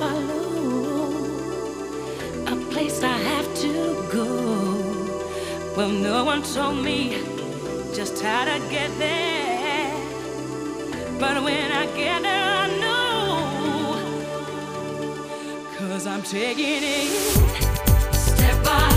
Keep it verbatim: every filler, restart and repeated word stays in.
follow, a place I have to go. Well, no one told me just how to get there, but when I get there I know, 'cause I'm taking it step by